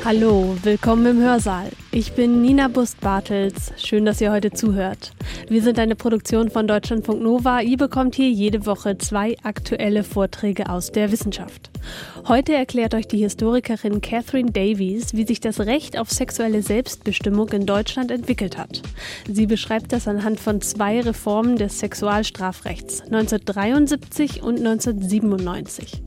Hallo, willkommen im Hörsaal. Ich bin Nina Bust-Bartels. Schön, dass ihr heute zuhört. Wir sind eine Produktion von Deutschlandfunk Nova. Ihr bekommt hier jede Woche 2 aktuelle Vorträge aus der Wissenschaft. Heute erklärt euch die Historikerin Catherine Davies, wie sich das Recht auf sexuelle Selbstbestimmung in Deutschland entwickelt hat. Sie beschreibt das anhand von 2 Reformen des Sexualstrafrechts, 1973 und 1997.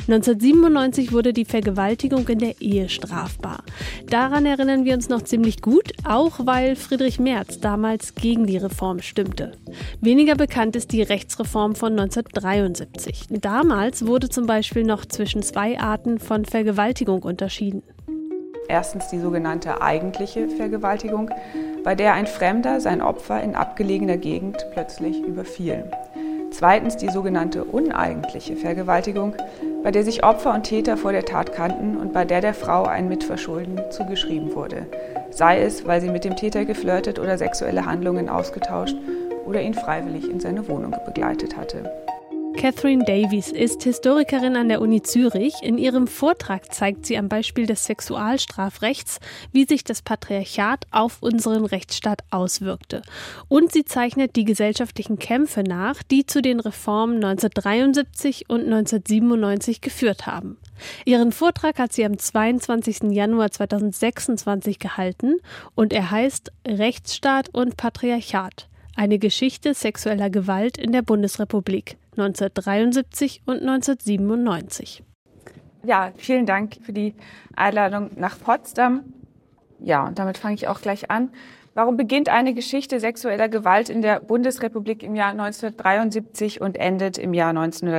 1997 wurde die Vergewaltigung in der Ehe strafbar. Daran erinnern wir uns noch ziemlich gut, auch weil Friedrich Merz damals gegen die Reform stimmte. Weniger bekannt ist die Rechtsreform von 1973. Damals wurde zum Beispiel noch zwischen 2 Arten von Vergewaltigung unterschieden. Erstens die sogenannte eigentliche Vergewaltigung, bei der ein Fremder sein Opfer in abgelegener Gegend plötzlich überfiel. Zweitens die sogenannte uneigentliche Vergewaltigung, bei der sich Opfer und Täter vor der Tat kannten und bei der Frau ein Mitverschulden zugeschrieben wurde. Sei es, weil sie mit dem Täter geflirtet oder sexuelle Handlungen ausgetauscht oder ihn freiwillig in seine Wohnung begleitet hatte. Catherine Davies ist Historikerin an der Uni Zürich. In ihrem Vortrag zeigt sie am Beispiel des Sexualstrafrechts, wie sich das Patriarchat auf unseren Rechtsstaat auswirkte. Und sie zeichnet die gesellschaftlichen Kämpfe nach, die zu den Reformen 1973 und 1997 geführt haben. Ihren Vortrag hat sie am 22. Januar 2026 gehalten und er heißt Rechtsstaat und Patriarchat. Eine Geschichte sexueller Gewalt in der Bundesrepublik 1973 und 1997. Ja, vielen Dank für die Einladung nach Potsdam. Ja, und damit fange ich auch gleich an. Warum beginnt eine Geschichte sexueller Gewalt in der Bundesrepublik im Jahr 1973 und endet im Jahr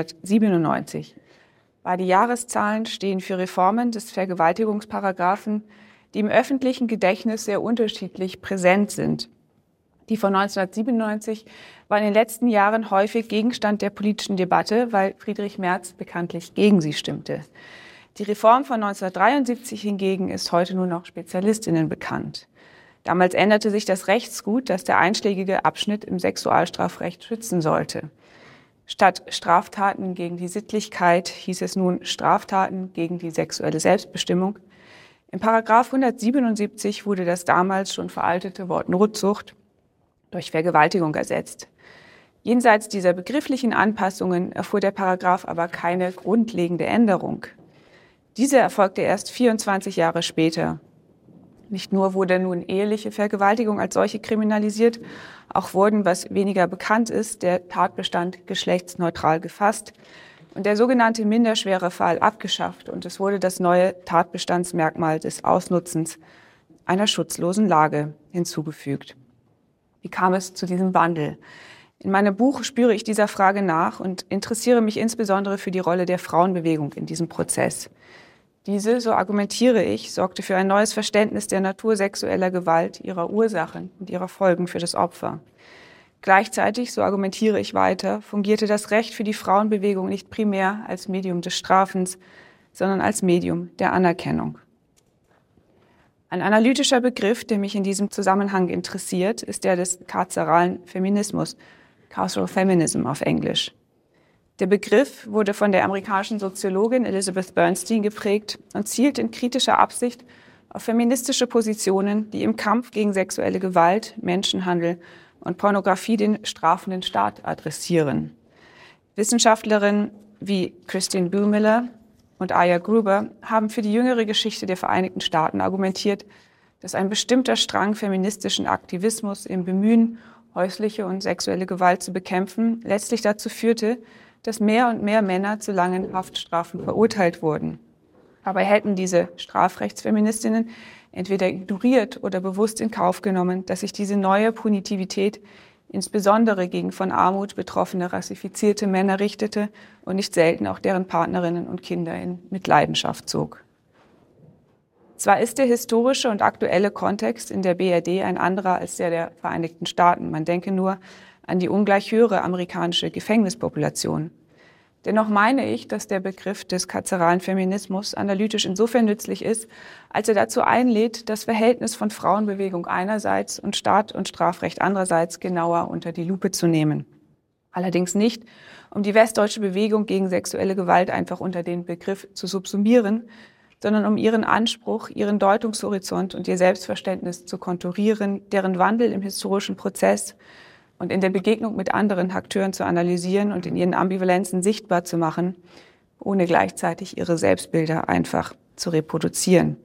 1997? Beide Jahreszahlen stehen für Reformen des Vergewaltigungsparagraphen, die im öffentlichen Gedächtnis sehr unterschiedlich präsent sind. Die von 1997 war in den letzten Jahren häufig Gegenstand der politischen Debatte, weil Friedrich Merz bekanntlich gegen sie stimmte. Die Reform von 1973 hingegen ist heute nur noch SpezialistInnen bekannt. Damals änderte sich das Rechtsgut, das der einschlägige Abschnitt im Sexualstrafrecht schützen sollte. Statt Straftaten gegen die Sittlichkeit hieß es nun Straftaten gegen die sexuelle Selbstbestimmung. Im Paragraph 177 wurde das damals schon veraltete Wort Notzucht durch Vergewaltigung ersetzt. Jenseits dieser begrifflichen Anpassungen erfuhr der Paragraph aber keine grundlegende Änderung. Diese erfolgte erst 24 Jahre später. Nicht nur wurde nun eheliche Vergewaltigung als solche kriminalisiert, auch wurden, was weniger bekannt ist, der Tatbestand geschlechtsneutral gefasst und der sogenannte minderschwere Fall abgeschafft und es wurde das neue Tatbestandsmerkmal des Ausnutzens einer schutzlosen Lage hinzugefügt. Wie kam es zu diesem Wandel? In meinem Buch spüre ich dieser Frage nach und interessiere mich insbesondere für die Rolle der Frauenbewegung in diesem Prozess. Diese, so argumentiere ich, sorgte für ein neues Verständnis der Natur sexueller Gewalt, ihrer Ursachen und ihrer Folgen für das Opfer. Gleichzeitig, so argumentiere ich weiter, fungierte das Recht für die Frauenbewegung nicht primär als Medium des Strafens, sondern als Medium der Anerkennung. Ein analytischer Begriff, der mich in diesem Zusammenhang interessiert, ist der des karzeralen Feminismus, Carceral Feminism auf Englisch. Der Begriff wurde von der amerikanischen Soziologin Elizabeth Bernstein geprägt und zielt in kritischer Absicht auf feministische Positionen, die im Kampf gegen sexuelle Gewalt, Menschenhandel und Pornografie den strafenden Staat adressieren. Wissenschaftlerinnen wie Christine Buhlmiller und Aya Gruber haben für die jüngere Geschichte der Vereinigten Staaten argumentiert, dass ein bestimmter Strang feministischen Aktivismus im Bemühen, häusliche und sexuelle Gewalt zu bekämpfen, letztlich dazu führte, dass mehr und mehr Männer zu langen Haftstrafen verurteilt wurden. Dabei hätten diese Strafrechtsfeministinnen entweder ignoriert oder bewusst in Kauf genommen, dass sich diese neue Punitivität insbesondere gegen von Armut betroffene rassifizierte Männer richtete und nicht selten auch deren Partnerinnen und Kinder in Mitleidenschaft zog. Zwar ist der historische und aktuelle Kontext in der BRD ein anderer als der Vereinigten Staaten. Man denke nur an die ungleich höhere amerikanische Gefängnispopulation. Dennoch meine ich, dass der Begriff des karzeralen Feminismus analytisch insofern nützlich ist, als er dazu einlädt, das Verhältnis von Frauenbewegung einerseits und Staat und Strafrecht andererseits genauer unter die Lupe zu nehmen. Allerdings nicht, um die westdeutsche Bewegung gegen sexuelle Gewalt einfach unter den Begriff zu subsumieren, sondern um ihren Anspruch, ihren Deutungshorizont und ihr Selbstverständnis zu konturieren, deren Wandel im historischen Prozess und in der Begegnung mit anderen Akteuren zu analysieren und in ihren Ambivalenzen sichtbar zu machen, ohne gleichzeitig ihre Selbstbilder einfach zu reproduzieren.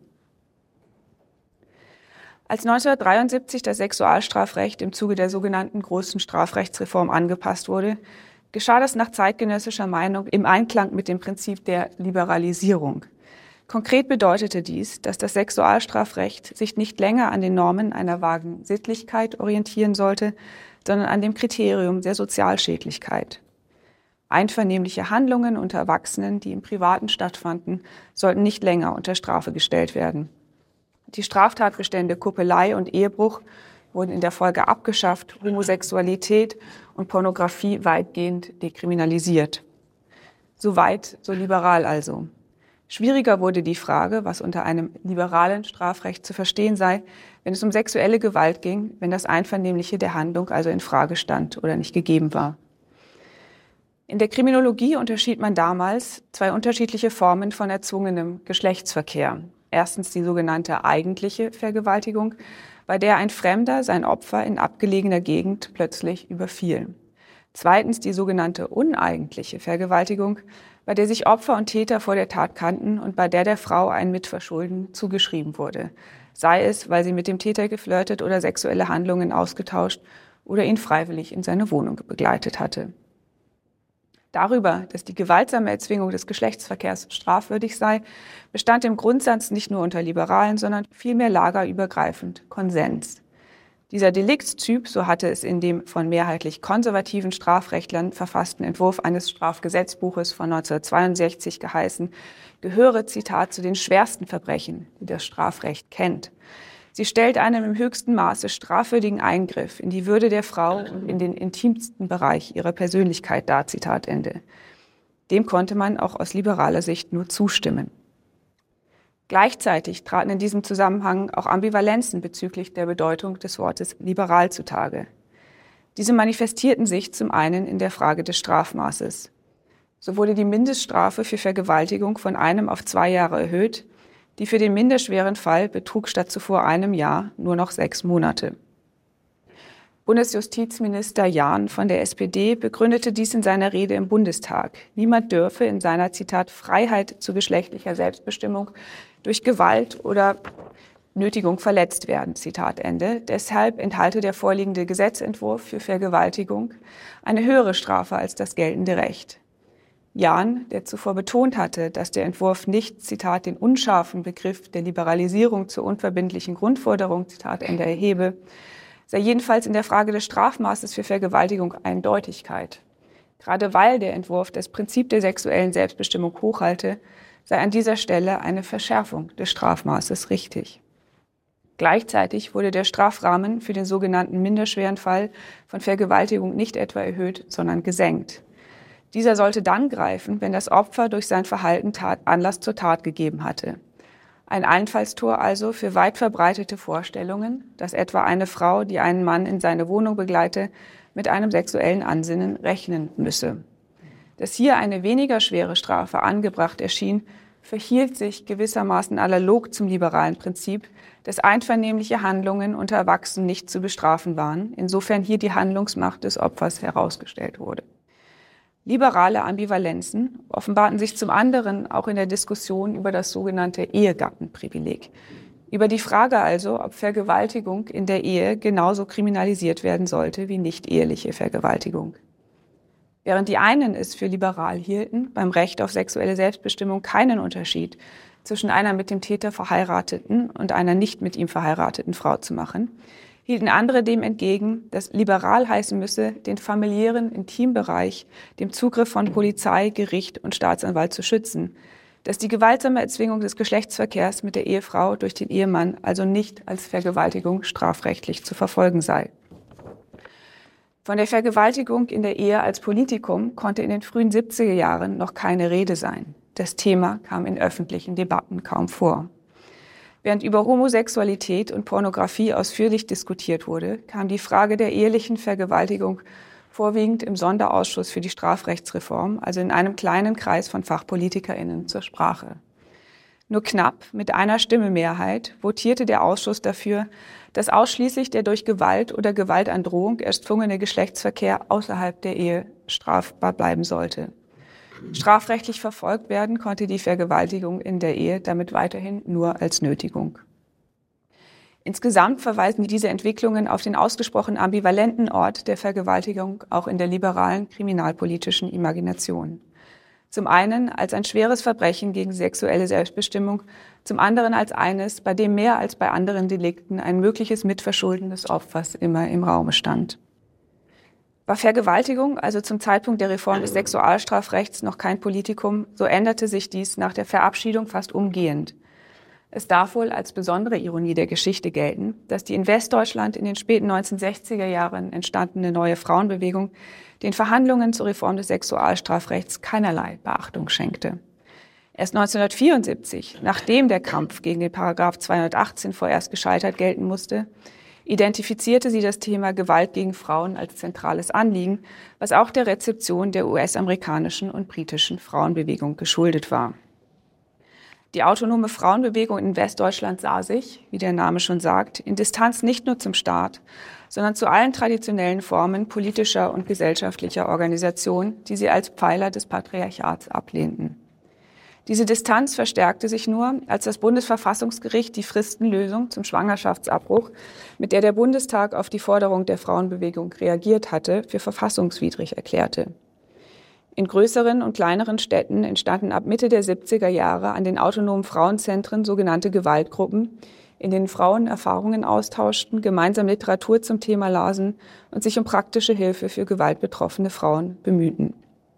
Als 1973 das Sexualstrafrecht im Zuge der sogenannten Großen Strafrechtsreform angepasst wurde, geschah das nach zeitgenössischer Meinung im Einklang mit dem Prinzip der Liberalisierung. Konkret bedeutete dies, dass das Sexualstrafrecht sich nicht länger an den Normen einer vagen Sittlichkeit orientieren sollte, sondern an dem Kriterium der Sozialschädlichkeit. Einvernehmliche Handlungen unter Erwachsenen, die im Privaten stattfanden, sollten nicht länger unter Strafe gestellt werden. Die Straftatbestände Kuppelei und Ehebruch wurden in der Folge abgeschafft, Homosexualität und Pornografie weitgehend dekriminalisiert. So weit, so liberal also. Schwieriger wurde die Frage, was unter einem liberalen Strafrecht zu verstehen sei, wenn es um sexuelle Gewalt ging, wenn das Einvernehmliche der Handlung also in Frage stand oder nicht gegeben war. In der Kriminologie unterschied man damals zwei unterschiedliche Formen von erzwungenem Geschlechtsverkehr. Erstens die sogenannte eigentliche Vergewaltigung, bei der ein Fremder sein Opfer in abgelegener Gegend plötzlich überfiel. Zweitens die sogenannte uneigentliche Vergewaltigung, bei der sich Opfer und Täter vor der Tat kannten und bei der Frau ein Mitverschulden zugeschrieben wurde, sei es, weil sie mit dem Täter geflirtet oder sexuelle Handlungen ausgetauscht oder ihn freiwillig in seine Wohnung begleitet hatte. Darüber, dass die gewaltsame Erzwingung des Geschlechtsverkehrs strafwürdig sei, bestand im Grundsatz nicht nur unter Liberalen, sondern vielmehr lagerübergreifend Konsens. Dieser Deliktstyp, so hatte es in dem von mehrheitlich konservativen Strafrechtlern verfassten Entwurf eines Strafgesetzbuches von 1962 geheißen, gehöre, Zitat, zu den schwersten Verbrechen, die das Strafrecht kennt. Sie stellt einen im höchsten Maße strafwürdigen Eingriff in die Würde der Frau und in den intimsten Bereich ihrer Persönlichkeit dar, Zitat Ende. Dem konnte man auch aus liberaler Sicht nur zustimmen. Gleichzeitig traten in diesem Zusammenhang auch Ambivalenzen bezüglich der Bedeutung des Wortes liberal zutage. Diese manifestierten sich zum einen in der Frage des Strafmaßes. So wurde die Mindeststrafe für Vergewaltigung von 1 auf 2 Jahre erhöht, die für den minderschweren Fall betrug statt zuvor 1 Jahr nur noch 6 Monate. Bundesjustizminister Jahn von der SPD begründete dies in seiner Rede im Bundestag. Niemand dürfe in seiner, Zitat, Freiheit zu geschlechtlicher Selbstbestimmung durch Gewalt oder Nötigung verletzt werden, Zitat Ende. Deshalb enthalte der vorliegende Gesetzentwurf für Vergewaltigung eine höhere Strafe als das geltende Recht. Jahn, der zuvor betont hatte, dass der Entwurf nicht, Zitat, den unscharfen Begriff der Liberalisierung zur unverbindlichen Grundforderung, Zitat Ende, erhebe, sei jedenfalls in der Frage des Strafmaßes für Vergewaltigung Eindeutigkeit. Gerade weil der Entwurf das Prinzip der sexuellen Selbstbestimmung hochhalte, sei an dieser Stelle eine Verschärfung des Strafmaßes richtig. Gleichzeitig wurde der Strafrahmen für den sogenannten minderschweren Fall von Vergewaltigung nicht etwa erhöht, sondern gesenkt. Dieser sollte dann greifen, wenn das Opfer durch sein Verhalten Anlass zur Tat gegeben hatte. Ein Einfallstor also für weit verbreitete Vorstellungen, dass etwa eine Frau, die einen Mann in seine Wohnung begleite, mit einem sexuellen Ansinnen rechnen müsse. Dass hier eine weniger schwere Strafe angebracht erschien, verhielt sich gewissermaßen analog zum liberalen Prinzip, dass einvernehmliche Handlungen unter Erwachsenen nicht zu bestrafen waren, insofern hier die Handlungsmacht des Opfers herausgestellt wurde. Liberale Ambivalenzen offenbarten sich zum anderen auch in der Diskussion über das sogenannte Ehegattenprivileg. Über die Frage also, ob Vergewaltigung in der Ehe genauso kriminalisiert werden sollte wie nicht-eheliche Vergewaltigung. Während die einen es für liberal hielten, beim Recht auf sexuelle Selbstbestimmung keinen Unterschied zwischen einer mit dem Täter verheirateten und einer nicht mit ihm verheirateten Frau zu machen, hielten andere dem entgegen, dass liberal heißen müsse, den familiären Intimbereich dem Zugriff von Polizei, Gericht und Staatsanwalt zu schützen, dass die gewaltsame Erzwingung des Geschlechtsverkehrs mit der Ehefrau durch den Ehemann also nicht als Vergewaltigung strafrechtlich zu verfolgen sei. Von der Vergewaltigung in der Ehe als Politikum konnte in den frühen 70er Jahren noch keine Rede sein. Das Thema kam in öffentlichen Debatten kaum vor. Während über Homosexualität und Pornografie ausführlich diskutiert wurde, kam die Frage der ehelichen Vergewaltigung vorwiegend im Sonderausschuss für die Strafrechtsreform, also in einem kleinen Kreis von FachpolitikerInnen, zur Sprache. Nur knapp mit einer Stimme Mehrheit votierte der Ausschuss dafür, dass ausschließlich der durch Gewalt oder Gewaltandrohung erzwungene Geschlechtsverkehr außerhalb der Ehe strafbar bleiben sollte. Strafrechtlich verfolgt werden konnte die Vergewaltigung in der Ehe damit weiterhin nur als Nötigung. Insgesamt verweisen diese Entwicklungen auf den ausgesprochen ambivalenten Ort der Vergewaltigung auch in der liberalen kriminalpolitischen Imagination. Zum einen als ein schweres Verbrechen gegen sexuelle Selbstbestimmung, zum anderen als eines, bei dem mehr als bei anderen Delikten ein mögliches Mitverschulden des Opfers immer im Raume stand. War Vergewaltigung also zum Zeitpunkt der Reform des Sexualstrafrechts noch kein Politikum, so änderte sich dies nach der Verabschiedung fast umgehend. Es darf wohl als besondere Ironie der Geschichte gelten, dass die in Westdeutschland in den späten 1960er Jahren entstandene neue Frauenbewegung den Verhandlungen zur Reform des Sexualstrafrechts keinerlei Beachtung schenkte. Erst 1974, nachdem der Kampf gegen den Paragraph 218 vorerst gescheitert gelten musste, identifizierte sie das Thema Gewalt gegen Frauen als zentrales Anliegen, was auch der Rezeption der US-amerikanischen und britischen Frauenbewegung geschuldet war. Die autonome Frauenbewegung in Westdeutschland sah sich, wie der Name schon sagt, in Distanz nicht nur zum Staat, sondern zu allen traditionellen Formen politischer und gesellschaftlicher Organisation, die sie als Pfeiler des Patriarchats ablehnten. Diese Distanz verstärkte sich nur, als das Bundesverfassungsgericht die Fristenlösung zum Schwangerschaftsabbruch, mit der der Bundestag auf die Forderung der Frauenbewegung reagiert hatte, für verfassungswidrig erklärte. In größeren und kleineren Städten entstanden ab Mitte der 70er Jahre an den autonomen Frauenzentren sogenannte Gewaltgruppen, in denen Frauen Erfahrungen austauschten, gemeinsam Literatur zum Thema lasen und sich um praktische Hilfe für gewaltbetroffene Frauen bemühten.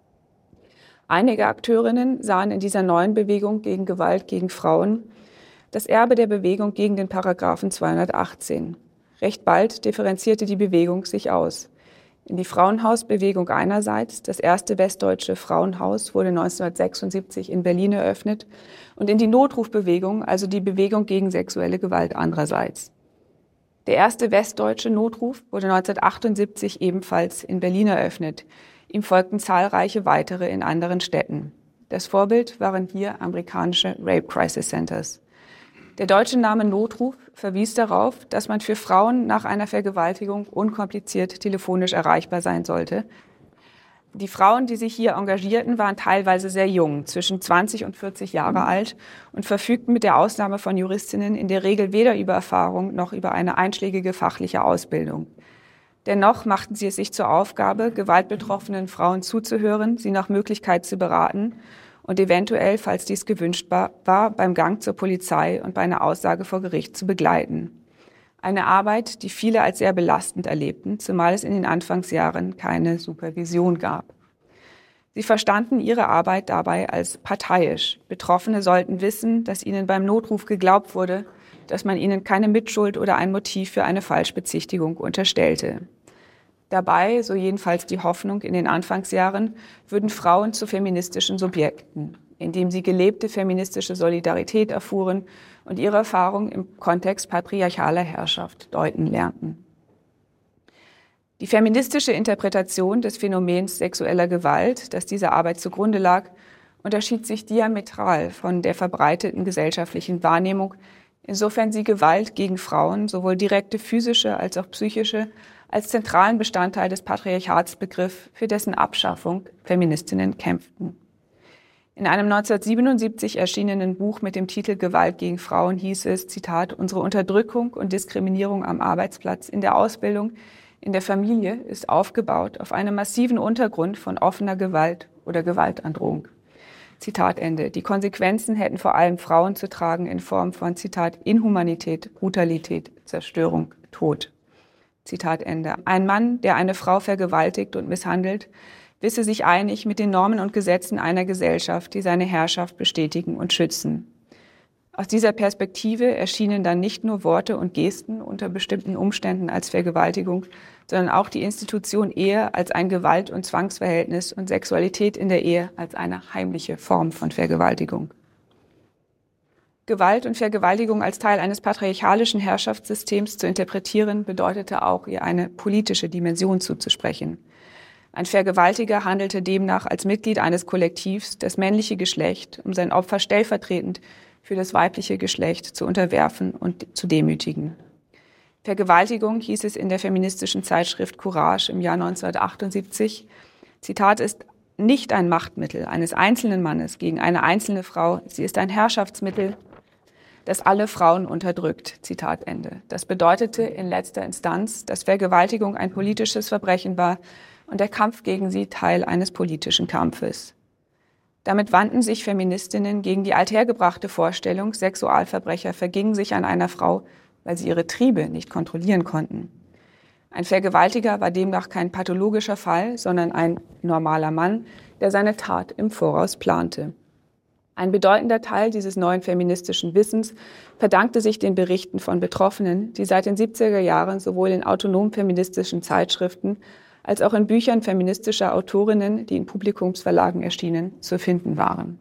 Einige Akteurinnen sahen in dieser neuen Bewegung gegen Gewalt gegen Frauen das Erbe der Bewegung gegen den Paragraphen 218. Recht bald differenzierte die Bewegung sich aus. In die Frauenhausbewegung einerseits, das erste westdeutsche Frauenhaus wurde 1976 in Berlin eröffnet, und in die Notrufbewegung, also die Bewegung gegen sexuelle Gewalt andererseits. Der erste westdeutsche Notruf wurde 1978 ebenfalls in Berlin eröffnet. Ihm folgten zahlreiche weitere in anderen Städten. Das Vorbild waren hier amerikanische Rape Crisis Centers. Der deutsche Name Notruf verwies darauf, dass man für Frauen nach einer Vergewaltigung unkompliziert telefonisch erreichbar sein sollte. Die Frauen, die sich hier engagierten, waren teilweise sehr jung, zwischen 20 und 40 Jahre alt, und verfügten mit der Ausnahme von Juristinnen in der Regel weder über Erfahrung noch über eine einschlägige fachliche Ausbildung. Dennoch machten sie es sich zur Aufgabe, gewaltbetroffenen Frauen zuzuhören, sie nach Möglichkeit zu beraten und eventuell, falls dies gewünscht war, beim Gang zur Polizei und bei einer Aussage vor Gericht zu begleiten. Eine Arbeit, die viele als sehr belastend erlebten, zumal es in den Anfangsjahren keine Supervision gab. Sie verstanden ihre Arbeit dabei als parteiisch. Betroffene sollten wissen, dass ihnen beim Notruf geglaubt wurde, dass man ihnen keine Mitschuld oder ein Motiv für eine Falschbezichtigung unterstellte. Dabei, so jedenfalls die Hoffnung in den Anfangsjahren, würden Frauen zu feministischen Subjekten, indem sie gelebte feministische Solidarität erfuhren und ihre Erfahrung im Kontext patriarchaler Herrschaft deuten lernten. Die feministische Interpretation des Phänomens sexueller Gewalt, das dieser Arbeit zugrunde lag, unterschied sich diametral von der verbreiteten gesellschaftlichen Wahrnehmung, insofern sie Gewalt gegen Frauen, sowohl direkte physische als auch psychische, als zentralen Bestandteil des Patriarchatsbegriffs, für dessen Abschaffung Feministinnen kämpften. In einem 1977 erschienenen Buch mit dem Titel Gewalt gegen Frauen hieß es, Zitat, unsere Unterdrückung und Diskriminierung am Arbeitsplatz, in der Ausbildung, in der Familie ist aufgebaut auf einem massiven Untergrund von offener Gewalt oder Gewaltandrohung. Zitat Ende. Die Konsequenzen hätten vor allem Frauen zu tragen in Form von, Zitat, Inhumanität, Brutalität, Zerstörung, Tod. Zitat Ende. Ein Mann, der eine Frau vergewaltigt und misshandelt, wisse sich einig mit den Normen und Gesetzen einer Gesellschaft, die seine Herrschaft bestätigen und schützen. Aus dieser Perspektive erschienen dann nicht nur Worte und Gesten unter bestimmten Umständen als Vergewaltigung, sondern auch die Institution Ehe als ein Gewalt- und Zwangsverhältnis und Sexualität in der Ehe als eine heimliche Form von Vergewaltigung. Gewalt und Vergewaltigung als Teil eines patriarchalischen Herrschaftssystems zu interpretieren, bedeutete auch, ihr eine politische Dimension zuzusprechen. Ein Vergewaltiger handelte demnach als Mitglied eines Kollektivs, das männliche Geschlecht, um sein Opfer stellvertretend für das weibliche Geschlecht zu unterwerfen und zu demütigen. Vergewaltigung hieß es in der feministischen Zeitschrift Courage im Jahr 1978. Zitat ist nicht ein Machtmittel eines einzelnen Mannes gegen eine einzelne Frau. Sie ist ein Herrschaftsmittel, das alle Frauen unterdrückt. Zitat Ende. Das bedeutete in letzter Instanz, dass Vergewaltigung ein politisches Verbrechen war und der Kampf gegen sie Teil eines politischen Kampfes. Damit wandten sich Feministinnen gegen die althergebrachte Vorstellung, Sexualverbrecher vergingen sich an einer Frau, weil sie ihre Triebe nicht kontrollieren konnten. Ein Vergewaltiger war demnach kein pathologischer Fall, sondern ein normaler Mann, der seine Tat im Voraus plante. Ein bedeutender Teil dieses neuen feministischen Wissens verdankte sich den Berichten von Betroffenen, die seit den 70er Jahren sowohl in autonom feministischen Zeitschriften als auch in Büchern feministischer Autorinnen, die in Publikumsverlagen erschienen, zu finden waren.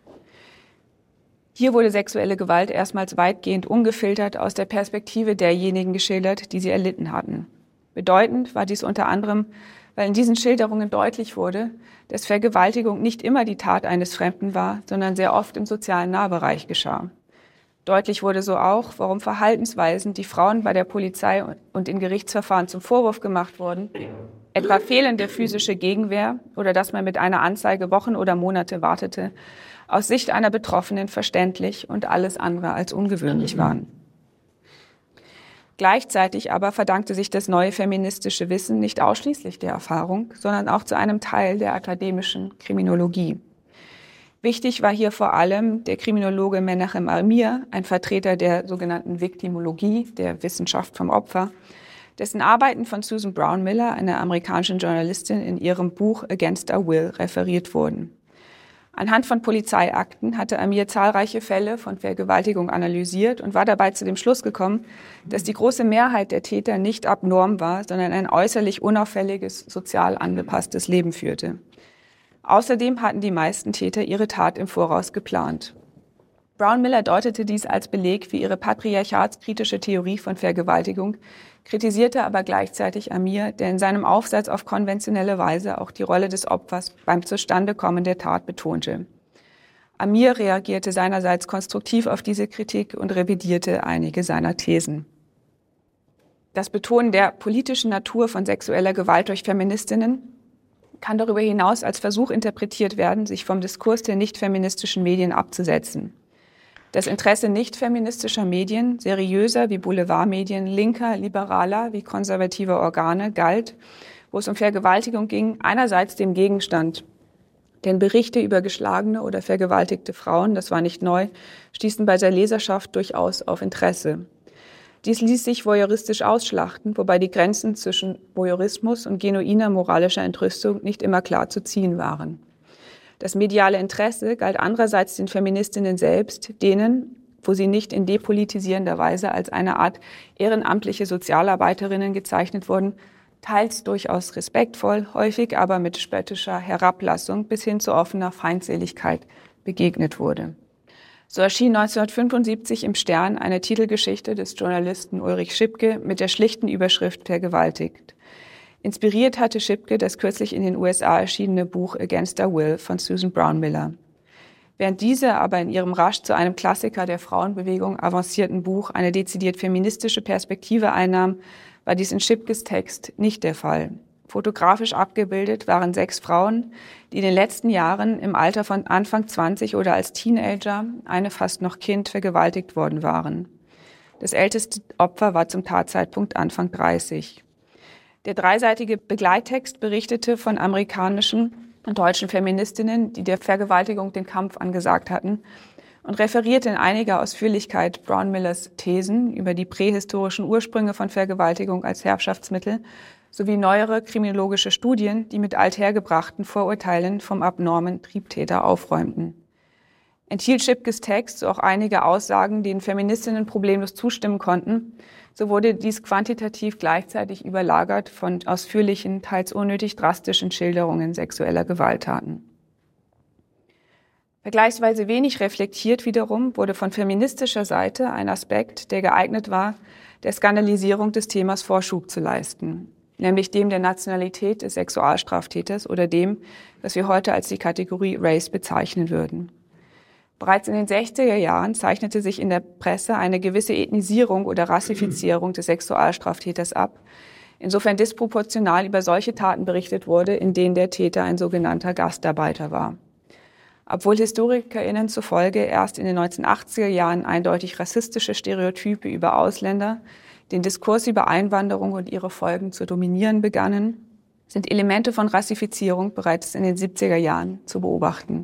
Hier wurde sexuelle Gewalt erstmals weitgehend ungefiltert aus der Perspektive derjenigen geschildert, die sie erlitten hatten. Bedeutend war dies unter anderem, weil in diesen Schilderungen deutlich wurde, dass Vergewaltigung nicht immer die Tat eines Fremden war, sondern sehr oft im sozialen Nahbereich geschah. Deutlich wurde so auch, warum Verhaltensweisen, die Frauen bei der Polizei und in Gerichtsverfahren zum Vorwurf gemacht wurden, etwa fehlende physische Gegenwehr oder dass man mit einer Anzeige Wochen oder Monate wartete, aus Sicht einer Betroffenen verständlich und alles andere als ungewöhnlich waren. Gleichzeitig aber verdankte sich das neue feministische Wissen nicht ausschließlich der Erfahrung, sondern auch zu einem Teil der akademischen Kriminologie. Wichtig war hier vor allem der Kriminologe Menachem Amir, ein Vertreter der sogenannten Viktimologie, der Wissenschaft vom Opfer, dessen Arbeiten von Susan Brownmiller, einer amerikanischen Journalistin, in ihrem Buch Against Our Will referiert wurden. Anhand von Polizeiakten hatte Amir zahlreiche Fälle von Vergewaltigung analysiert und war dabei zu dem Schluss gekommen, dass die große Mehrheit der Täter nicht abnorm war, sondern ein äußerlich unauffälliges, sozial angepasstes Leben führte. Außerdem hatten die meisten Täter ihre Tat im Voraus geplant. Brownmiller deutete dies als Beleg für ihre patriarchatskritische Theorie von Vergewaltigung, kritisierte aber gleichzeitig Amir, der in seinem Aufsatz auf konventionelle Weise auch die Rolle des Opfers beim Zustandekommen der Tat betonte. Amir reagierte seinerseits konstruktiv auf diese Kritik und revidierte einige seiner Thesen. Das Betonen der politischen Natur von sexueller Gewalt durch Feministinnen kann darüber hinaus als Versuch interpretiert werden, sich vom Diskurs der nicht-feministischen Medien abzusetzen. Das Interesse nicht-feministischer Medien, seriöser wie Boulevardmedien, linker, liberaler wie konservativer Organe, galt, wo es um Vergewaltigung ging, einerseits dem Gegenstand. Denn Berichte über geschlagene oder vergewaltigte Frauen, das war nicht neu, stießen bei der Leserschaft durchaus auf Interesse. Dies ließ sich voyeuristisch ausschlachten, wobei die Grenzen zwischen Voyeurismus und genuiner moralischer Entrüstung nicht immer klar zu ziehen waren. Das mediale Interesse galt andererseits den Feministinnen selbst, denen, wo sie nicht in depolitisierender Weise als eine Art ehrenamtliche Sozialarbeiterinnen gezeichnet wurden, teils durchaus respektvoll, häufig aber mit spöttischer Herablassung bis hin zu offener Feindseligkeit begegnet wurde. So erschien 1975 im Stern eine Titelgeschichte des Journalisten Ulrich Schipke mit der schlichten Überschrift Vergewaltigt. Inspiriert hatte Schipke das kürzlich in den USA erschienene Buch Against Our Will von Susan Brownmiller. Während diese aber in ihrem rasch zu einem Klassiker der Frauenbewegung avancierten Buch eine dezidiert feministische Perspektive einnahm, war dies in Schipkes Text nicht der Fall. Fotografisch abgebildet waren 6 Frauen, die in den letzten Jahren im Alter von Anfang 20 oder als Teenager, eine fast noch Kind, vergewaltigt worden waren. Das älteste Opfer war zum Tatzeitpunkt Anfang 30. Der dreiseitige Begleittext berichtete von amerikanischen und deutschen Feministinnen, die der Vergewaltigung den Kampf angesagt hatten, und referierte in einiger Ausführlichkeit Brownmillers Thesen über die prähistorischen Ursprünge von Vergewaltigung als Herrschaftsmittel sowie neuere kriminologische Studien, die mit althergebrachten Vorurteilen vom abnormen Triebtäter aufräumten. Enthielt Schipkes Text so auch einige Aussagen, denen Feministinnen problemlos zustimmen konnten, so wurde dies quantitativ gleichzeitig überlagert von ausführlichen, teils unnötig drastischen Schilderungen sexueller Gewalttaten. Vergleichsweise wenig reflektiert wiederum wurde von feministischer Seite ein Aspekt, der geeignet war, der Skandalisierung des Themas Vorschub zu leisten, nämlich dem der Nationalität des Sexualstraftäters oder dem, was wir heute als die Kategorie Race bezeichnen würden. Bereits in den 60er Jahren zeichnete sich in der Presse eine gewisse Ethnisierung oder Rassifizierung des Sexualstraftäters ab, insofern disproportional über solche Taten berichtet wurde, in denen der Täter ein sogenannter Gastarbeiter war. Obwohl HistorikerInnen zufolge erst in den 1980er Jahren eindeutig rassistische Stereotype über Ausländer den Diskurs über Einwanderung und ihre Folgen zu dominieren begannen, sind Elemente von Rassifizierung bereits in den 70er Jahren zu beobachten.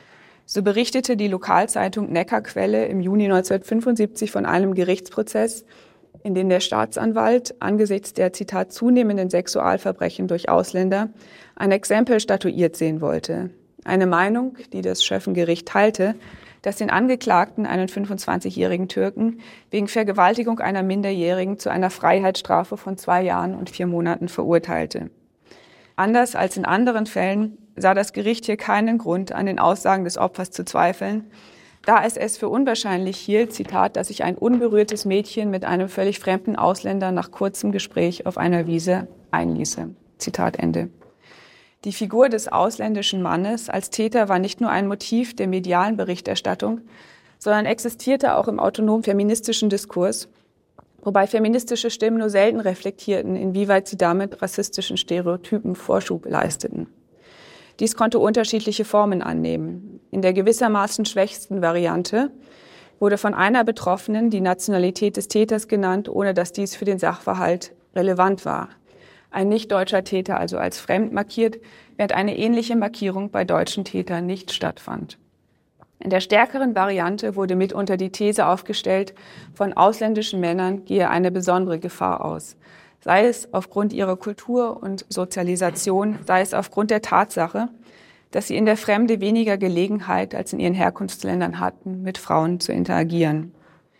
So berichtete die Lokalzeitung Neckarquelle im Juni 1975 von einem Gerichtsprozess, in dem der Staatsanwalt angesichts der, Zitat, zunehmenden Sexualverbrechen durch Ausländer ein Exempel statuiert sehen wollte. Eine Meinung, die das Schöffengericht teilte, das den Angeklagten, einen 25-jährigen Türken, wegen Vergewaltigung einer Minderjährigen zu einer Freiheitsstrafe von 2 Jahren und 4 Monaten verurteilte. Anders als in anderen Fällen sah das Gericht hier keinen Grund, an den Aussagen des Opfers zu zweifeln, da es für unwahrscheinlich hielt, Zitat, dass sich ein unberührtes Mädchen mit einem völlig fremden Ausländer nach kurzem Gespräch auf einer Wiese einließe. Zitat Ende. Die Figur des ausländischen Mannes als Täter war nicht nur ein Motiv der medialen Berichterstattung, sondern existierte auch im autonom feministischen Diskurs, wobei feministische Stimmen nur selten reflektierten, inwieweit sie damit rassistischen Stereotypen Vorschub leisteten. Dies konnte unterschiedliche Formen annehmen. In der gewissermaßen schwächsten Variante wurde von einer Betroffenen die Nationalität des Täters genannt, ohne dass dies für den Sachverhalt relevant war. Ein nicht-deutscher Täter also als fremd markiert, während eine ähnliche Markierung bei deutschen Tätern nicht stattfand. In der stärkeren Variante wurde mitunter die These aufgestellt, von ausländischen Männern gehe eine besondere Gefahr aus. Sei es aufgrund ihrer Kultur und Sozialisation, sei es aufgrund der Tatsache, dass sie in der Fremde weniger Gelegenheit als in ihren Herkunftsländern hatten, mit Frauen zu interagieren.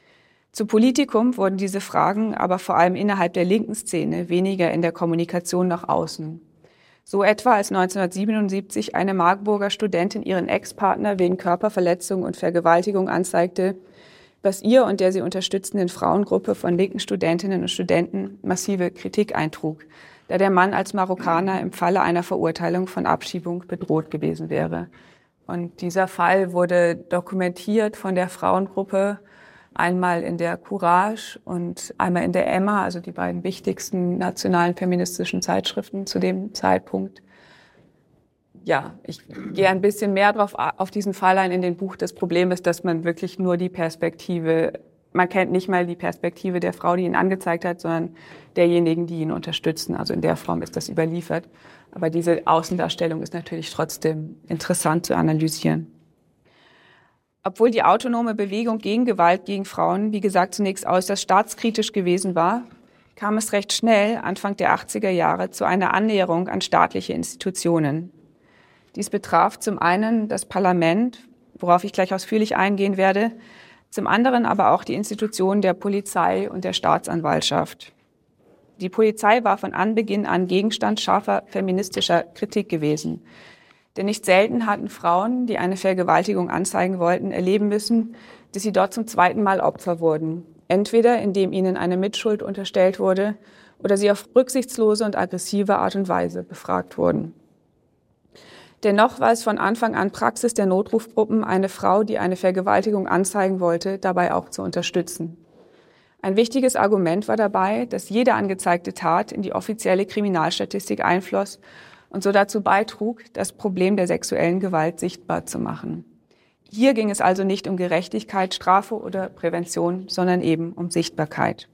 Zu Politikum wurden diese Fragen aber vor allem innerhalb der linken Szene, weniger in der Kommunikation nach außen. So etwa als 1977 eine Marburger Studentin ihren Ex-Partner wegen Körperverletzung und Vergewaltigung anzeigte, was ihr und der sie unterstützenden Frauengruppe von linken Studentinnen und Studenten massive Kritik eintrug, da der Mann als Marokkaner im Falle einer Verurteilung von Abschiebung bedroht gewesen wäre. Und dieser Fall wurde dokumentiert von der Frauengruppe, einmal in der Courage und einmal in der Emma, also die beiden wichtigsten nationalen feministischen Zeitschriften zu dem Zeitpunkt. Ja, ich gehe ein bisschen mehr auf diesen Fall ein in dem Buch. Das Problem ist, dass man wirklich nur die Perspektive, man kennt nicht mal die Perspektive der Frau, die ihn angezeigt hat, sondern derjenigen, die ihn unterstützen. Also in der Form ist das überliefert. Aber diese Außendarstellung ist natürlich trotzdem interessant zu analysieren. Obwohl die autonome Bewegung gegen Gewalt gegen Frauen, wie gesagt, zunächst äußerst staatskritisch gewesen war, kam es recht schnell, Anfang der 80er Jahre, zu einer Annäherung an staatliche Institutionen. Dies betraf zum einen das Parlament, worauf ich gleich ausführlich eingehen werde, zum anderen aber auch die Institutionen der Polizei und der Staatsanwaltschaft. Die Polizei war von Anbeginn an Gegenstand scharfer feministischer Kritik gewesen. Denn nicht selten hatten Frauen, die eine Vergewaltigung anzeigen wollten, erleben müssen, dass sie dort zum zweiten Mal Opfer wurden. Entweder indem ihnen eine Mitschuld unterstellt wurde oder sie auf rücksichtslose und aggressive Art und Weise befragt wurden. Dennoch war es von Anfang an Praxis der Notrufgruppen, eine Frau, die eine Vergewaltigung anzeigen wollte, dabei auch zu unterstützen. Ein wichtiges Argument war dabei, dass jede angezeigte Tat in die offizielle Kriminalstatistik einfloss und so dazu beitrug, das Problem der sexuellen Gewalt sichtbar zu machen. Hier ging es also nicht um Gerechtigkeit, Strafe oder Prävention, sondern eben um Sichtbarkeit.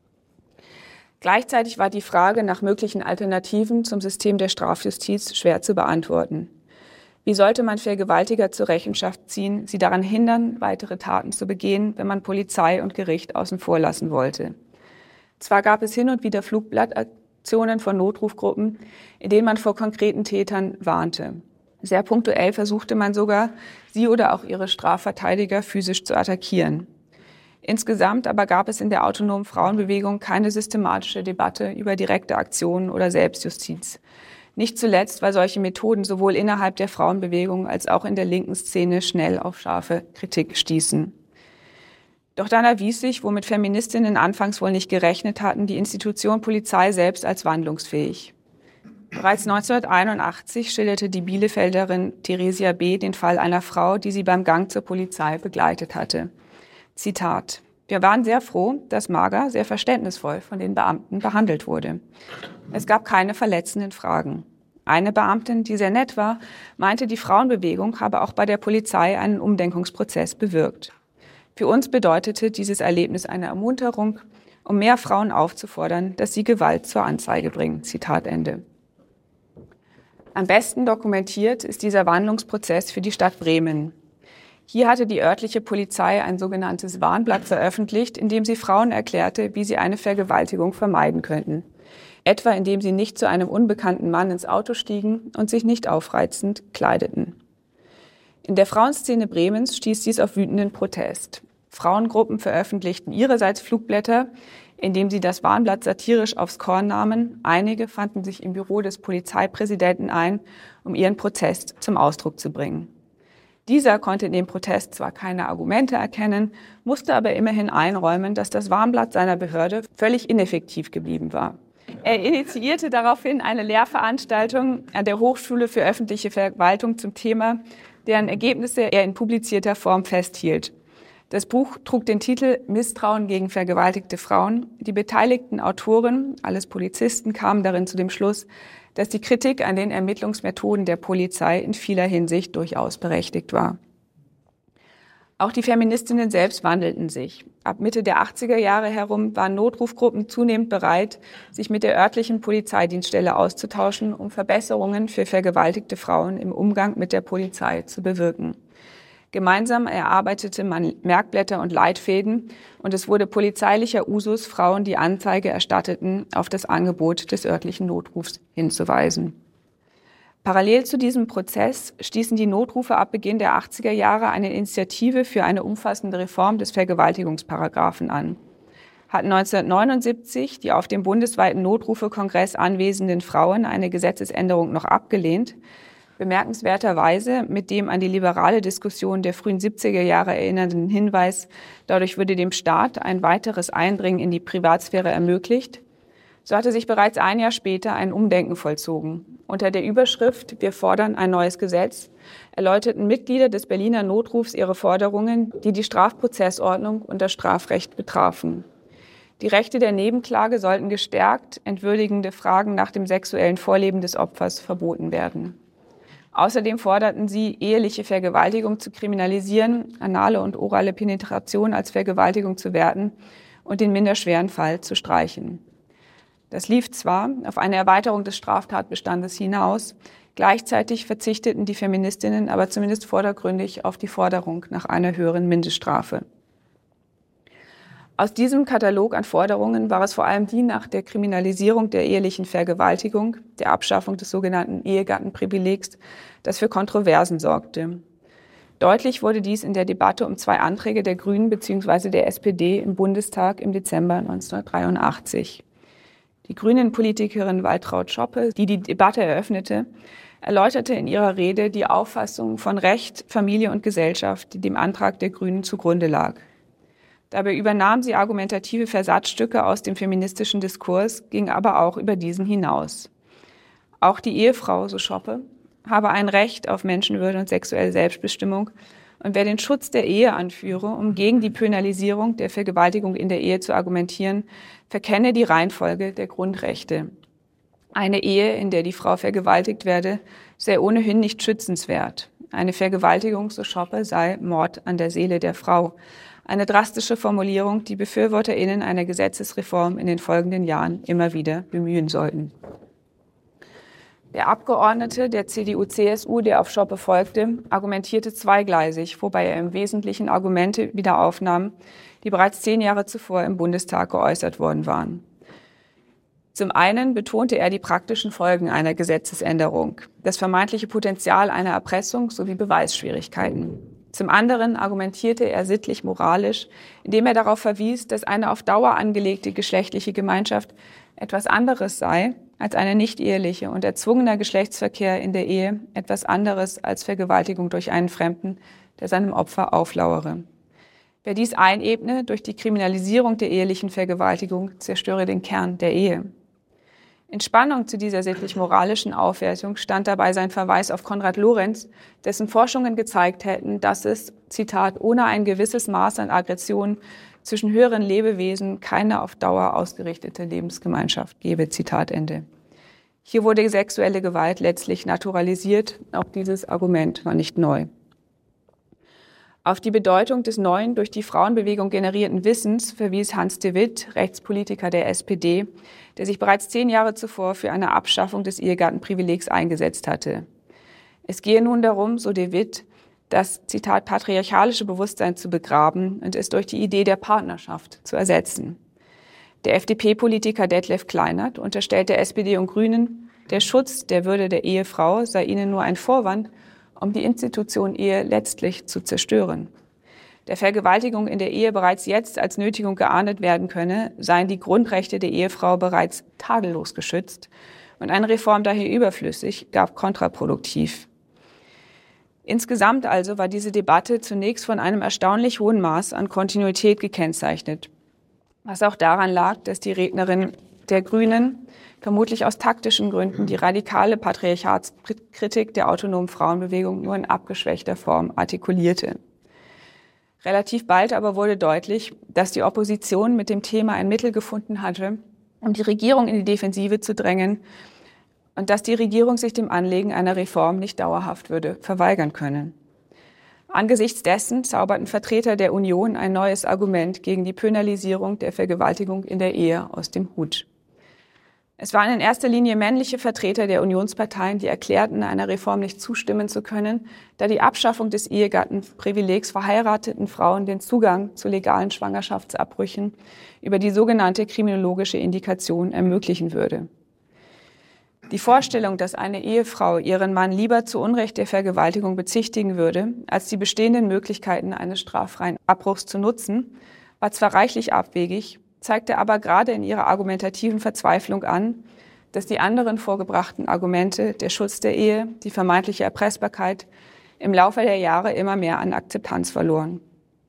Gleichzeitig war die Frage nach möglichen Alternativen zum System der Strafjustiz schwer zu beantworten. Wie sollte man Vergewaltiger zur Rechenschaft ziehen, sie daran hindern, weitere Taten zu begehen, wenn man Polizei und Gericht außen vor lassen wollte? Zwar gab es hin und wieder Flugblattaktionen von Notrufgruppen, in denen man vor konkreten Tätern warnte. Sehr punktuell versuchte man sogar, sie oder auch ihre Strafverteidiger physisch zu attackieren. Insgesamt aber gab es in der autonomen Frauenbewegung keine systematische Debatte über direkte Aktionen oder Selbstjustiz. Nicht zuletzt, weil solche Methoden sowohl innerhalb der Frauenbewegung als auch in der linken Szene schnell auf scharfe Kritik stießen. Doch dann erwies sich, womit Feministinnen anfangs wohl nicht gerechnet hatten, die Institution Polizei selbst als wandlungsfähig. Bereits 1981 schilderte die Bielefelderin Theresia B. den Fall einer Frau, die sie beim Gang zur Polizei begleitet hatte. Zitat: Wir waren sehr froh, dass Marga sehr verständnisvoll von den Beamten behandelt wurde. Es gab keine verletzenden Fragen. Eine Beamtin, die sehr nett war, meinte, die Frauenbewegung habe auch bei der Polizei einen Umdenkungsprozess bewirkt. Für uns bedeutete dieses Erlebnis eine Ermunterung, um mehr Frauen aufzufordern, dass sie Gewalt zur Anzeige bringen. Zitat Ende. Am besten dokumentiert ist dieser Wandlungsprozess für die Stadt Bremen. Hier hatte die örtliche Polizei ein sogenanntes Warnblatt veröffentlicht, in dem sie Frauen erklärte, wie sie eine Vergewaltigung vermeiden könnten. Etwa indem sie nicht zu einem unbekannten Mann ins Auto stiegen und sich nicht aufreizend kleideten. In der Frauenszene Bremens stieß dies auf wütenden Protest. Frauengruppen veröffentlichten ihrerseits Flugblätter, indem sie das Warnblatt satirisch aufs Korn nahmen. Einige fanden sich im Büro des Polizeipräsidenten ein, um ihren Protest zum Ausdruck zu bringen. Dieser konnte in dem Protest zwar keine Argumente erkennen, musste aber immerhin einräumen, dass das Warnblatt seiner Behörde völlig ineffektiv geblieben war. Er initiierte daraufhin eine Lehrveranstaltung an der Hochschule für öffentliche Verwaltung zum Thema, deren Ergebnisse er in publizierter Form festhielt. Das Buch trug den Titel Misstrauen gegen vergewaltigte Frauen. Die beteiligten Autoren, alles Polizisten, kamen darin zu dem Schluss, dass die Kritik an den Ermittlungsmethoden der Polizei in vieler Hinsicht durchaus berechtigt war. Auch die Feministinnen selbst wandelten sich. Ab Mitte der 80er Jahre herum waren Notrufgruppen zunehmend bereit, sich mit der örtlichen Polizeidienststelle auszutauschen, um Verbesserungen für vergewaltigte Frauen im Umgang mit der Polizei zu bewirken. Gemeinsam erarbeitete man Merkblätter und Leitfäden und es wurde polizeilicher Usus, Frauen, die Anzeige erstatteten, auf das Angebot des örtlichen Notrufs hinzuweisen. Parallel zu diesem Prozess stießen die Notrufe ab Beginn der 80er Jahre eine Initiative für eine umfassende Reform des Vergewaltigungsparagraphen an. Hatten 1979 die auf dem bundesweiten Notrufekongress anwesenden Frauen eine Gesetzesänderung noch abgelehnt, bemerkenswerterweise mit dem an die liberale Diskussion der frühen 70er Jahre erinnernden Hinweis, dadurch würde dem Staat ein weiteres Eindringen in die Privatsphäre ermöglicht. So hatte sich bereits ein Jahr später ein Umdenken vollzogen. Unter der Überschrift „Wir fordern ein neues Gesetz" erläuterten Mitglieder des Berliner Notrufs ihre Forderungen, die die Strafprozessordnung und das Strafrecht betrafen. Die Rechte der Nebenklage sollten gestärkt, entwürdigende Fragen nach dem sexuellen Vorleben des Opfers verboten werden. Außerdem forderten sie, eheliche Vergewaltigung zu kriminalisieren, anale und orale Penetration als Vergewaltigung zu werten und den minderschweren Fall zu streichen. Das lief zwar auf eine Erweiterung des Straftatbestandes hinaus, gleichzeitig verzichteten die Feministinnen aber zumindest vordergründig auf die Forderung nach einer höheren Mindeststrafe. Aus diesem Katalog an Forderungen war es vor allem die nach der Kriminalisierung der ehelichen Vergewaltigung, der Abschaffung des sogenannten Ehegattenprivilegs, das für Kontroversen sorgte. Deutlich wurde dies in der Debatte um zwei Anträge der Grünen bzw. der SPD im Bundestag im Dezember 1983. Die Grünen-Politikerin Waltraud Schoppe, die die Debatte eröffnete, erläuterte in ihrer Rede die Auffassung von Recht, Familie und Gesellschaft, die dem Antrag der Grünen zugrunde lag. Dabei übernahm sie argumentative Versatzstücke aus dem feministischen Diskurs, ging aber auch über diesen hinaus. Auch die Ehefrau, so Schoppe, habe ein Recht auf Menschenwürde und sexuelle Selbstbestimmung und wer den Schutz der Ehe anführe, um gegen die Penalisierung der Vergewaltigung in der Ehe zu argumentieren, verkenne die Reihenfolge der Grundrechte. Eine Ehe, in der die Frau vergewaltigt werde, sei ohnehin nicht schützenswert. Eine Vergewaltigung, so Schoppe, sei Mord an der Seele der Frau. Eine drastische Formulierung, die BefürworterInnen einer Gesetzesreform in den folgenden Jahren immer wieder bemühen sollten. Der Abgeordnete der CDU-CSU, der auf Schoppe folgte, argumentierte zweigleisig, wobei er im Wesentlichen Argumente wieder aufnahm, die bereits 10 Jahre zuvor im Bundestag geäußert worden waren. Zum einen betonte er die praktischen Folgen einer Gesetzesänderung, das vermeintliche Potenzial einer Erpressung sowie Beweisschwierigkeiten. Zum anderen argumentierte er sittlich-moralisch, indem er darauf verwies, dass eine auf Dauer angelegte geschlechtliche Gemeinschaft etwas anderes sei als eine nicht-eheliche und erzwungener Geschlechtsverkehr in der Ehe etwas anderes als Vergewaltigung durch einen Fremden, der seinem Opfer auflauere. Wer dies einebne durch die Kriminalisierung der ehelichen Vergewaltigung, zerstöre den Kern der Ehe. In Spannung zu dieser sittlich-moralischen Aufwertung stand dabei sein Verweis auf Konrad Lorenz, dessen Forschungen gezeigt hätten, dass es, Zitat, ohne ein gewisses Maß an Aggression zwischen höheren Lebewesen keine auf Dauer ausgerichtete Lebensgemeinschaft gebe, Zitat Ende. Hier wurde sexuelle Gewalt letztlich naturalisiert, auch dieses Argument war nicht neu. Auf die Bedeutung des neuen, durch die Frauenbewegung generierten Wissens verwies Hans de Witt, Rechtspolitiker der SPD, der sich bereits 10 Jahre zuvor für eine Abschaffung des Ehegattenprivilegs eingesetzt hatte. Es gehe nun darum, so de Witt, das, Zitat, patriarchalische Bewusstsein zu begraben und es durch die Idee der Partnerschaft zu ersetzen. Der FDP-Politiker Detlef Kleinert unterstellt der SPD und Grünen, der Schutz der Würde der Ehefrau sei ihnen nur ein Vorwand, um die Institution Ehe letztlich zu zerstören. Der Vergewaltigung in der Ehe bereits jetzt als Nötigung geahndet werden könne, seien die Grundrechte der Ehefrau bereits tadellos geschützt und eine Reform daher überflüssig, gar kontraproduktiv. Insgesamt also war diese Debatte zunächst von einem erstaunlich hohen Maß an Kontinuität gekennzeichnet, was auch daran lag, dass die Rednerin der Grünen vermutlich aus taktischen Gründen die radikale Patriarchatskritik der autonomen Frauenbewegung nur in abgeschwächter Form artikulierte. Relativ bald aber wurde deutlich, dass die Opposition mit dem Thema ein Mittel gefunden hatte, um die Regierung in die Defensive zu drängen und dass die Regierung sich dem Anliegen einer Reform nicht dauerhaft würde verweigern können. Angesichts dessen zauberten Vertreter der Union ein neues Argument gegen die Penalisierung der Vergewaltigung in der Ehe aus dem Hut. Es waren in erster Linie männliche Vertreter der Unionsparteien, die erklärten, einer Reform nicht zustimmen zu können, da die Abschaffung des Ehegattenprivilegs verheirateten Frauen den Zugang zu legalen Schwangerschaftsabbrüchen über die sogenannte kriminologische Indikation ermöglichen würde. Die Vorstellung, dass eine Ehefrau ihren Mann lieber zu Unrecht der Vergewaltigung bezichtigen würde, als die bestehenden Möglichkeiten eines straffreien Abbruchs zu nutzen, war zwar reichlich abwegig, zeigte aber gerade in ihrer argumentativen Verzweiflung an, dass die anderen vorgebrachten Argumente, der Schutz der Ehe, die vermeintliche Erpressbarkeit, im Laufe der Jahre immer mehr an Akzeptanz verloren.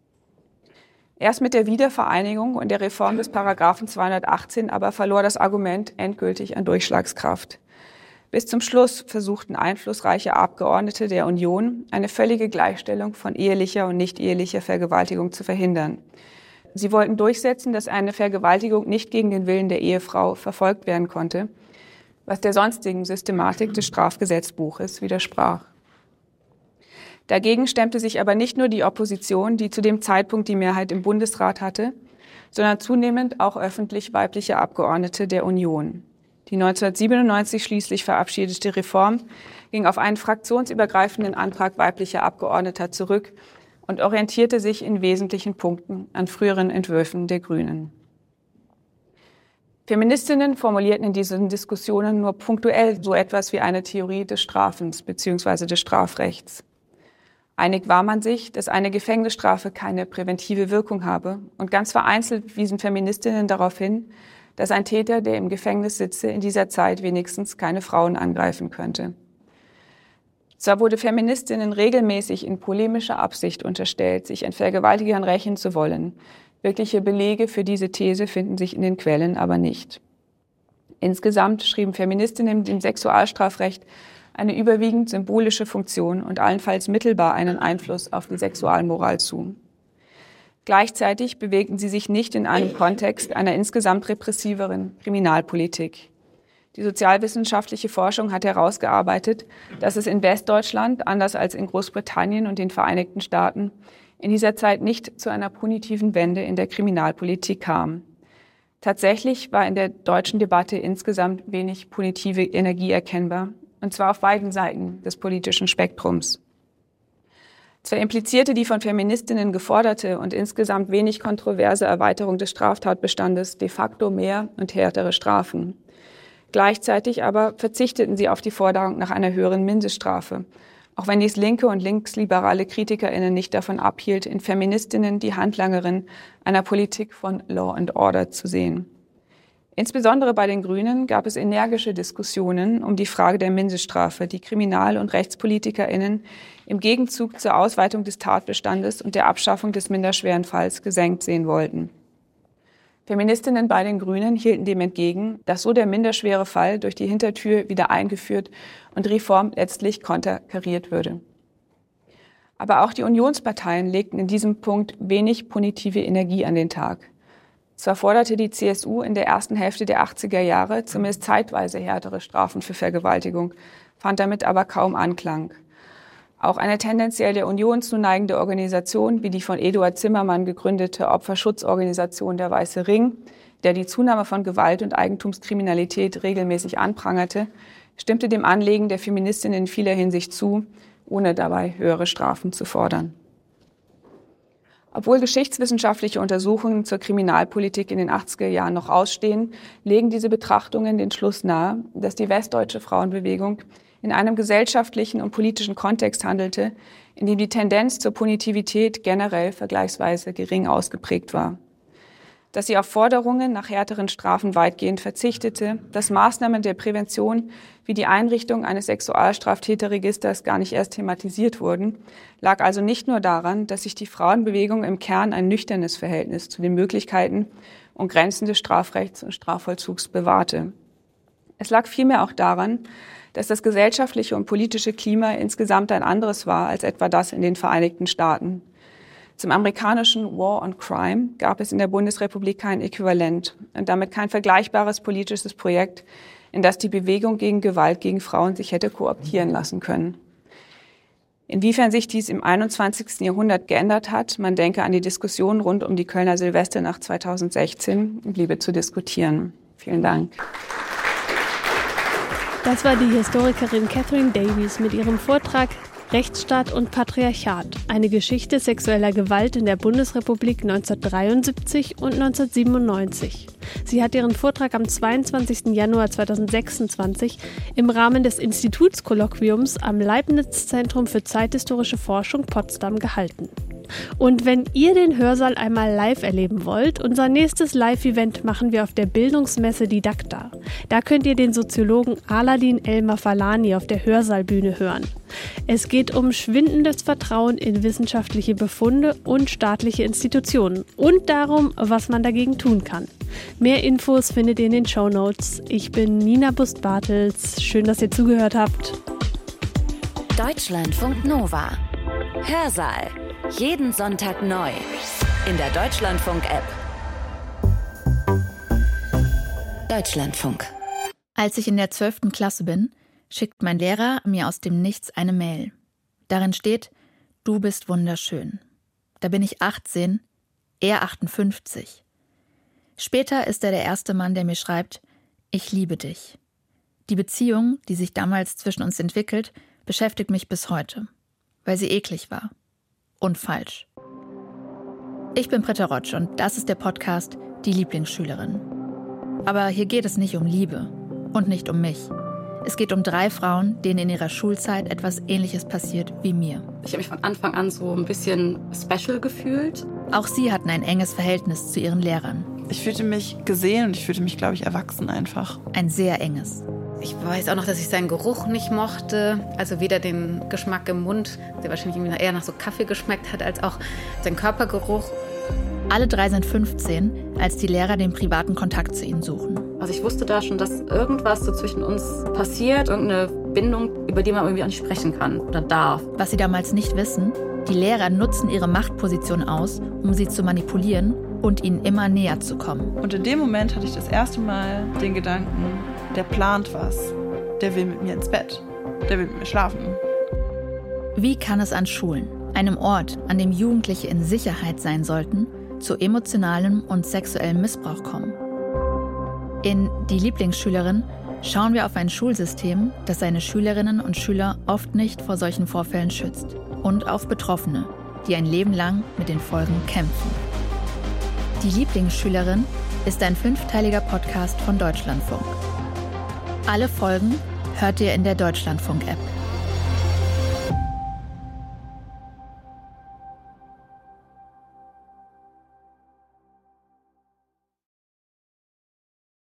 Erst mit der Wiedervereinigung und der Reform des Paragraphen 218 aber verlor das Argument endgültig an Durchschlagskraft. Bis zum Schluss versuchten einflussreiche Abgeordnete der Union, eine völlige Gleichstellung von ehelicher und nicht-ehelicher Vergewaltigung zu verhindern. Sie wollten durchsetzen, dass eine Vergewaltigung nicht gegen den Willen der Ehefrau verfolgt werden konnte, was der sonstigen Systematik des Strafgesetzbuches widersprach. Dagegen stemmte sich aber nicht nur die Opposition, die zu dem Zeitpunkt die Mehrheit im Bundesrat hatte, sondern zunehmend auch öffentlich weibliche Abgeordnete der Union. Die 1997 schließlich verabschiedete Reform ging auf einen fraktionsübergreifenden Antrag weiblicher Abgeordneter zurück und orientierte sich in wesentlichen Punkten an früheren Entwürfen der Grünen. Feministinnen formulierten in diesen Diskussionen nur punktuell so etwas wie eine Theorie des Strafens bzw. des Strafrechts. Einig war man sich, dass eine Gefängnisstrafe keine präventive Wirkung habe, und ganz vereinzelt wiesen Feministinnen darauf hin, dass ein Täter, der im Gefängnis sitze, in dieser Zeit wenigstens keine Frauen angreifen könnte. Zwar wurde Feministinnen regelmäßig in polemischer Absicht unterstellt, sich an Vergewaltigern rächen zu wollen. Wirkliche Belege für diese These finden sich in den Quellen aber nicht. Insgesamt schrieben Feministinnen dem Sexualstrafrecht eine überwiegend symbolische Funktion und allenfalls mittelbar einen Einfluss auf die Sexualmoral zu. Gleichzeitig bewegten sie sich nicht in einem Kontext einer insgesamt repressiveren Kriminalpolitik. Die sozialwissenschaftliche Forschung hat herausgearbeitet, dass es in Westdeutschland, anders als in Großbritannien und den Vereinigten Staaten, in dieser Zeit nicht zu einer punitiven Wende in der Kriminalpolitik kam. Tatsächlich war in der deutschen Debatte insgesamt wenig punitive Energie erkennbar, und zwar auf beiden Seiten des politischen Spektrums. Zwar implizierte die von Feministinnen geforderte und insgesamt wenig kontroverse Erweiterung des Straftatbestandes de facto mehr und härtere Strafen. Gleichzeitig aber verzichteten sie auf die Forderung nach einer höheren Mindeststrafe, auch wenn dies linke und linksliberale KritikerInnen nicht davon abhielt, in Feministinnen die Handlangerin einer Politik von Law and Order zu sehen. Insbesondere bei den Grünen gab es energische Diskussionen um die Frage der Mindeststrafe, die Kriminal- und RechtspolitikerInnen im Gegenzug zur Ausweitung des Tatbestandes und der Abschaffung des minderschweren Falls gesenkt sehen wollten. Feministinnen bei den Grünen hielten dem entgegen, dass so der minderschwere Fall durch die Hintertür wieder eingeführt und die Reform letztlich konterkariert würde. Aber auch die Unionsparteien legten in diesem Punkt wenig punitive Energie an den Tag. Zwar forderte die CSU in der ersten Hälfte der 80er Jahre zumindest zeitweise härtere Strafen für Vergewaltigung, fand damit aber kaum Anklang. Auch eine tendenziell der Union zuneigende Organisation wie die von Eduard Zimmermann gegründete Opferschutzorganisation Der Weiße Ring, der die Zunahme von Gewalt und Eigentumskriminalität regelmäßig anprangerte, stimmte dem Anliegen der Feministinnen in vieler Hinsicht zu, ohne dabei höhere Strafen zu fordern. Obwohl geschichtswissenschaftliche Untersuchungen zur Kriminalpolitik in den 80er Jahren noch ausstehen, legen diese Betrachtungen den Schluss nahe, dass die westdeutsche Frauenbewegung in einem gesellschaftlichen und politischen Kontext handelte, in dem die Tendenz zur Punitivität generell vergleichsweise gering ausgeprägt war. Dass sie auf Forderungen nach härteren Strafen weitgehend verzichtete, dass Maßnahmen der Prävention wie die Einrichtung eines Sexualstraftäterregisters gar nicht erst thematisiert wurden, lag also nicht nur daran, dass sich die Frauenbewegung im Kern ein nüchternes Verhältnis zu den Möglichkeiten und Grenzen des Strafrechts und Strafvollzugs bewahrte. Es lag vielmehr auch daran, dass das gesellschaftliche und politische Klima insgesamt ein anderes war als etwa das in den Vereinigten Staaten. Zum amerikanischen War on Crime gab es in der Bundesrepublik kein Äquivalent und damit kein vergleichbares politisches Projekt, in das die Bewegung gegen Gewalt gegen Frauen sich hätte kooptieren lassen können. Inwiefern sich dies im 21. Jahrhundert geändert hat, man denke an die Diskussion rund um die Kölner Silvesternacht 2016, bliebe zu diskutieren. Vielen Dank. Das war die Historikerin Catherine Davies mit ihrem Vortrag Rechtsstaat und Patriarchat, eine Geschichte sexueller Gewalt in der Bundesrepublik 1973 und 1997. Sie hat ihren Vortrag am 22. Januar 2026 im Rahmen des Institutskolloquiums am Leibniz-Zentrum für zeithistorische Forschung Potsdam gehalten. Und wenn ihr den Hörsaal einmal live erleben wollt, unser nächstes Live-Event machen wir auf der Bildungsmesse Didakta. Da könnt ihr den Soziologen Aladin El-Mafalani auf der Hörsaalbühne hören. Es geht um schwindendes Vertrauen in wissenschaftliche Befunde und staatliche Institutionen und darum, was man dagegen tun kann. Mehr Infos findet ihr in den Shownotes. Ich bin Nina Bust-Bartels. Schön, dass ihr zugehört habt. Deutschlandfunk Nova. Hörsaal. Jeden Sonntag neu. In der Deutschlandfunk-App. Deutschlandfunk. Als ich in der 12. Klasse bin, schickt mein Lehrer mir aus dem Nichts eine Mail. Darin steht, du bist wunderschön. Da bin ich 18, er 58. Später ist er der erste Mann, der mir schreibt, ich liebe dich. Die Beziehung, die sich damals zwischen uns entwickelt, beschäftigt mich bis heute, weil sie eklig war. Und falsch. Ich bin Britta Rotsch und das ist der Podcast Die Lieblingsschülerin. Aber hier geht es nicht um Liebe und nicht um mich. Es geht um 3 Frauen, denen in ihrer Schulzeit etwas Ähnliches passiert wie mir. Ich habe mich von Anfang an so ein bisschen special gefühlt. Auch sie hatten ein enges Verhältnis zu ihren Lehrern. Ich fühlte mich gesehen und ich fühlte mich, glaube ich, erwachsen einfach. Ein sehr enges. Ich weiß auch noch, dass ich seinen Geruch nicht mochte. Also weder den Geschmack im Mund, der wahrscheinlich irgendwie eher nach so Kaffee geschmeckt hat, als auch seinen Körpergeruch. Alle 3 sind 15, als die Lehrer den privaten Kontakt zu ihnen suchen. Also ich wusste da schon, dass irgendwas so zwischen uns passiert, irgendeine Bindung, über die man irgendwie auch nicht sprechen kann oder darf. Was sie damals nicht wissen, die Lehrer nutzen ihre Machtposition aus, um sie zu manipulieren und ihnen immer näher zu kommen. Und in dem Moment hatte ich das erste Mal den Gedanken, der plant was. Der will mit mir ins Bett. Der will mit mir schlafen. Wie kann es an Schulen, einem Ort, an dem Jugendliche in Sicherheit sein sollten, zu emotionalem und sexuellem Missbrauch kommen? In Die Lieblingsschülerin schauen wir auf ein Schulsystem, das seine Schülerinnen und Schüler oft nicht vor solchen Vorfällen schützt. Und auf Betroffene, die ein Leben lang mit den Folgen kämpfen. Die Lieblingsschülerin ist ein 5-teiliger Podcast von Deutschlandfunk. Alle Folgen hört ihr in der Deutschlandfunk-App.